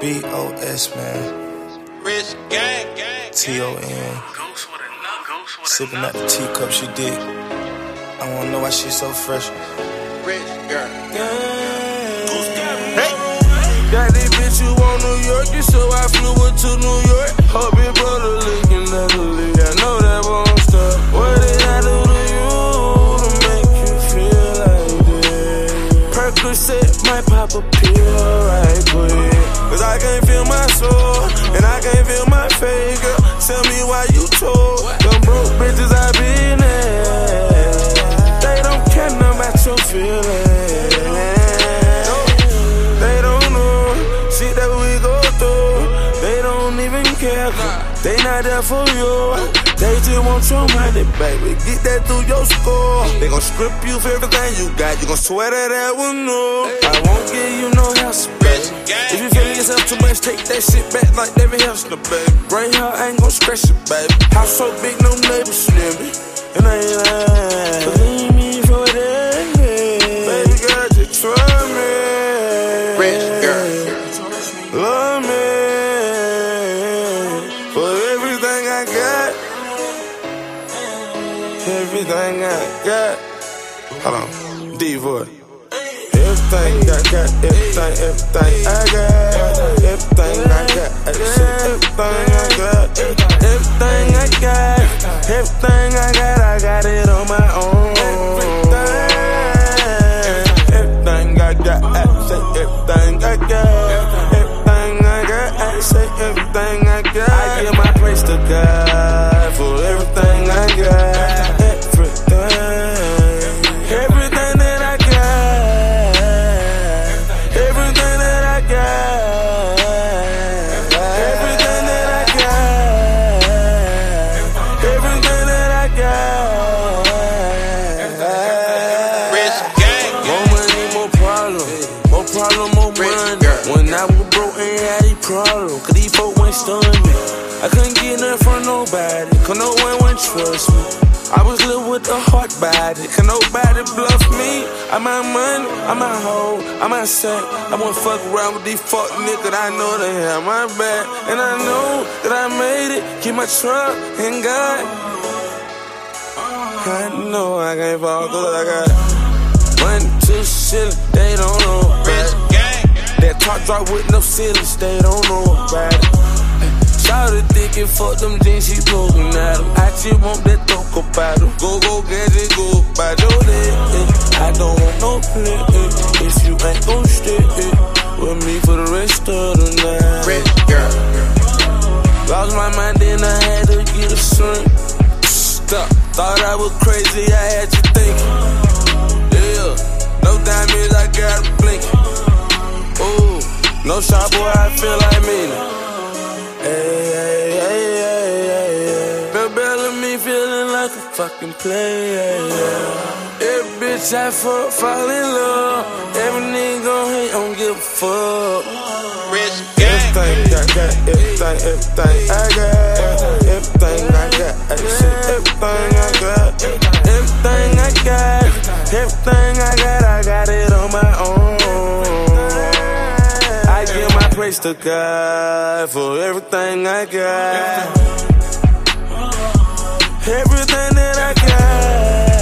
B-O-S, man. Rich gang. T-O-N. Sipping out the teacup she did. I wanna know why she so fresh. Rich girl. Hey. Got this bitch you want New York, so I flew her to New York. Her big brother looking at the league, I know that won't stop. What did I do to you to make you feel like this? Percocet might pop a pill right quick. Cause I can't feel my soul, and I can't feel my face, girl. Tell me why you told them broke bitches I been at. They don't care nothing about your feelings. They don't know shit that we go through. They don't even care. They not there for you. They just want your money, baby. Get that through your score. They gon' script you for everything you got. You gon' swear that one no. I won't give you no house, baby. If you feeling yourself too much, take that shit back like David Hester, baby. Brain hair ain't gon' scratch it, baby. House so big, no neighbors snipping. And I ain't lying. Believe me for that, baby girl, just trust me. Rich girl. Love me for everything I got. Everything I got. Hold on, D-Voice. Everything I got, everything I got. Everything I got, everything I got. Everything I got, everything I got it on my own. Everything I got, I say everything I got. Everything I got, I say everything I got. I give my praise to God for everything I got. Everything that I got. Everything that I got. Everything that I got. Everything that I got. Rich gang. More money, more problem. More problem, more money. When I was broke, ain't had these problems. Cause these folk ain't stunned me. I couldn't get nothing from nobody. Cause no one wouldn't trust me. I was living with a heart body. Can nobody bluff me? I'm out money, I'm out hoe, I'm out sack. I won't fuck around with these fuck niggas. I know they have my back. And I know that I made it. Keep my truck and God. I know I can't fall cause I got 1, 2 shit, they don't know about it. That top drop with no ceilings, they don't know about it. Shout it thick and fuck them jeans, she poking at them. I just want that toco bottle. Go get it, go by your leg. I don't want no play if you ain't gon' stay with me for the rest of the night. Rich girl. Lost my mind, then I had to get a shrink. Stop, thought I was crazy, I had you thinking. Yeah, no diamonds, I got a blink. Ooh, no shot, boy, I feel like me. Hey. Bill Bellamy feeling like a fucking player. Every bitch I fuck, fall in love. Every nigga gon' hate, don't give a fuck. Rich gang. Everything I got, everything I got. Everything I got, I say everything I got. Everything I got, everything I got it on my own. I give my praise to God for everything I got. Everything that I got.